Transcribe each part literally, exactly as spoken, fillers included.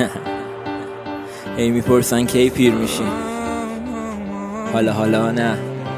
ای میپرسن کی پیر میشی، حالا حالا نه.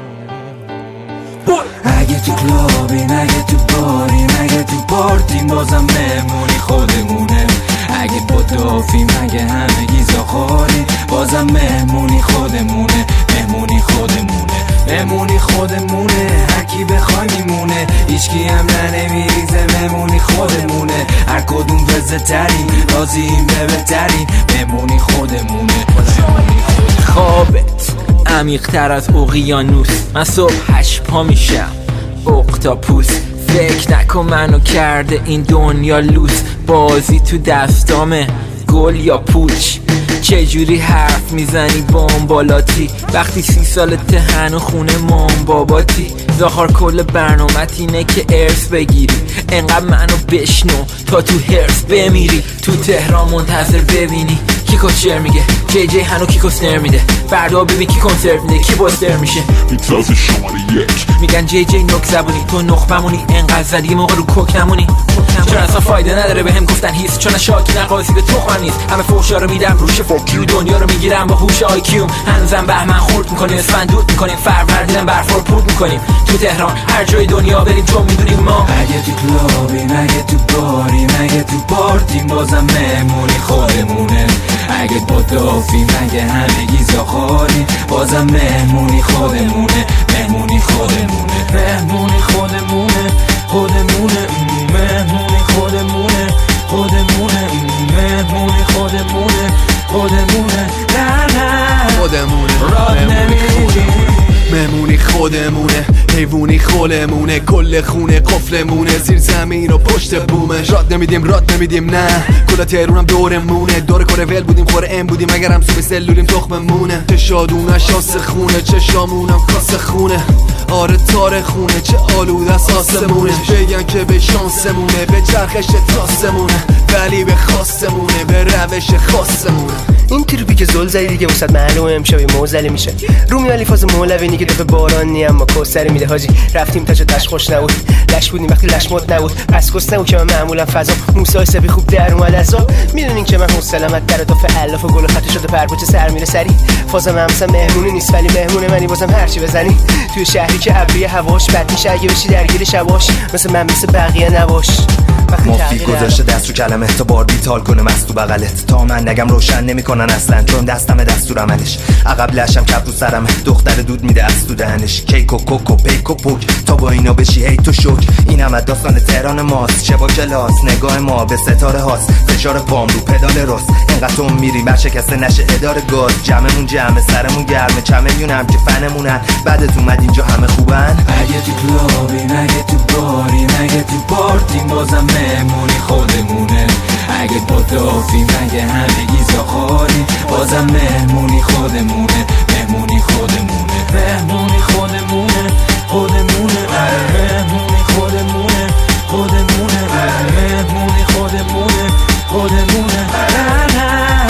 اگه تو کلابیم، اگه تو باریم، اگه تو پارتیم، بازم مهمونی خودمونه. اگه بدافیم، اگه همه گیزا خاریم، بازم مهمونی خودمونه. مهمونی خودمونه، مهمونی خودمونه. هرکی بخوای میمونه، هیچکی هم نمیریزه. مهمونی خودمونه. هر کدوم وزه تریم، راضیم به بهترین. مهمونی خودمونه. مهمونی خودمونه. خوابت عمیق تر از اقیانوس، من صبح هشت پا میشم اقتاپوس. فکر نکن منو کرده این دنیا لوس، بازی تو دستامه گل یا پوچ. چجوری حرف میزنی بامبالاتی وقتی سی سالته هنو خونه مام باباتی؟ زاخار کل برنامت اینه که ارث بگیری، انقدر منو بشنو تا تو هرس بمیری. تو تهران منتظر ببینی کی کشر میگه، جی جی هنو کی کسنر میده، فردا ببین کی کنسرت میده، کی باستر میشه. میتراز شماره یک میگن جی جی نک زبونی، تو نخبمونی انقدر زدی موقع رو کوک نمونی. چون اصلا فایده نداره به هم گفتن هیست، چون شاکی نقاضی به تخمم نیست. همه فوشا رو میدم روش فوکیو، دنیا رو میگیرم با هوش آی کیو. هنوزم بهمن خورد میکنیم، اسفند دود میکنیم، فروردینم برفار پود میکنیم. تو تهران هر جای دنیا بریم چون میدونیم ما اگه تو کلابیم، اگه تو باریم، اگه تو پارتیم، بازم مهمونی خودمونه. اگه بدافیم، اگه همه گیزا خاریم، بازم مهمونی خودمونه. مهمونی خودمونه، مهمونی خودمونه. خودمونه، مهمونی خودمونه. خودمونه، مهمونی خودمونه. خودمونه، نه نه خودمونه. راد نمیدیم، مهمونی خودمونه. حیوونی خولمونه، کل خونه قفلمونه، زیر زمین و پشت بومه. راد نمیدیم، راد نمیدیم، نه. کل تهرونم دورمونه، دور کره ول بودیم، خوره ام بودیم، اگرم سوی سلولیم تخممونه. چه شادونه شاس خونه، چه شامونم کاس خونه. آره تار خونه، چه آلود از آسمونه. بگن که به شانسمونه، به چرخش تاسمونه، ولی به خواستمونه، به روش خاصمونه. این تریپی که زل زدی دیگه وسط معلومه امشبی موزلی میشه. رومی علی فاز مولوینی که دفعه بارانی اما کوسری میده حاجی. رفتیم تا چه تش خوش نبود، لش بودیم وقتی لش مد نبود. پس کس نبود که من معمولا فضا موسی سبی خوب در اومد ازا. میدونین که من حوصله‌مت در تا فعلاف و گل خط شده پرپوچه سر میره سری. فازم همسا مهمونی نیست ولی مهمون منی، بازم هرچی بزنی. توی شهری که ابری هواش بد میشه اگه بشی درگیر شواش. مثل من مثل بقیه نباش. مافی گذاشته دست رو کلمه تا بار بیتال کنه مست تو بغلت. تا من نگم روشن نمیکنن اصلا، چون دستم دستور عملش. عقب لشم کپ رو سرمه، دختر دود میده از تو دهنش. کیک و کوک و پیک و پوک، تا با اینا بشی هی تو شوک. این هم داستان تهران ماست، چه با کلاس نگاه ما به ستاره هاست. فشار پام رو پدال راست، اینقدر تو میری برشکسته نشه اداره گاز. جمعمون جمعه سرمون گرمه، چه میلیونم که فنمونن. بعدت اومد اینجا همه خوبن. اگه تو کلابیم، اگه تو باریم، اگه تو پارتیم، بازم مهمونی خودمونه. اگه بدافیم، اگه همه گیزا خاریم، بازم مهمونی خودمونه. مهمونی خودمونه، مهمونی خودمونه. خودمونه، مهمونی خودمونه. خودمونه، مهمونی خودمونه. خودمونه، نه نه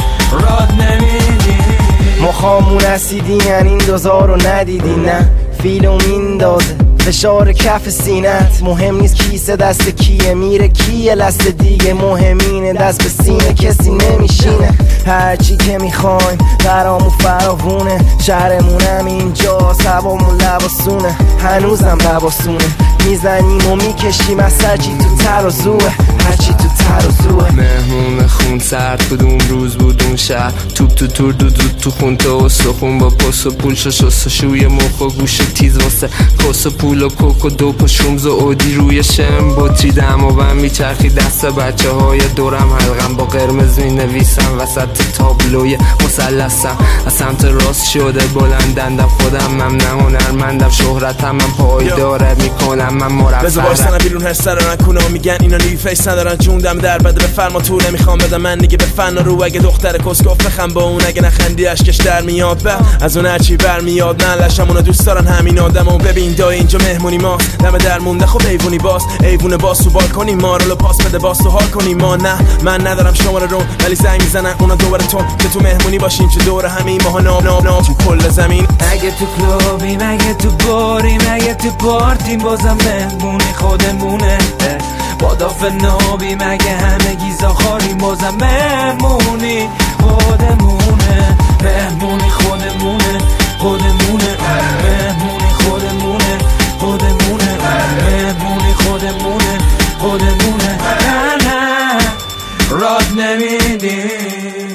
راد نمیدیم. مخامون اسیدین این دوزار رو ندیدی، نه فیلم میندازه فشار کف سینت. مهم نیست کیسه دست کیه، میره کیه لست دیگه. مهمینه دست به سینه کسی نمیشینه. هرچی که میخوایم برامون فراوونه. شهرمونم اینجاست، هوامون لباسونه. هنوزم لباسونه، میزنیم و میکشیم از هرچی تو ترازوه. هرچی تو ترازوه. مهمون خون سرد کدوم روز بود اون شهر. توپ تو تور دو دود تو خون تا و سخون. با پس و پول شست و شوی مخ و گوش تیز واسه کس و پول و کوک و دوپ و شومز و اودی. روی شم بطری دم و بم میچرخی دست بچه های دورم. حلقم با قرمز می نویسم وسط تابلوی مثلثم. از سمت راست شده بلندندم، خودم من نه هنرمندم. شهرتم من پایداره میکنم من مرفرم. بذار بارستن بیرون هر سر نکنه. میگن اینا نیو فیس ندارن، جون دم در بده به فرما تو نمیخوام بدم من دیگه به فن رو. اگه دختر کسکوف بخم با اون، اگه نخندی اشکش در میاد به از اون هرچی برمیاد. من لشمونو دوست دارن همین آدمو. ببین دای اینجا مهمونی ماست، دم در مونده خب ایوونی باس. ایوونه باس تو بالکنی ما رو پاس بده باس تو حال کنی ما. نه من ندارم شماره رو ولی زنگ میزنن اونا دوباره تو که تو مهمونی باشین. چه دور همین ماها ناب ناب ناب تو کل زمین. اگه تو کلابیم، اگه تو باریم، اگه تو پارتیم، بازم مهمونی خودمونه. با پاداف نابی مگه همه گیزا خاریم بازم مهمونی خودمونه مهمونی خودمونه خودمونه مهمونی خودمونه خودمونه مهمونی خودمونه خودمونه نه نه راد نمیدی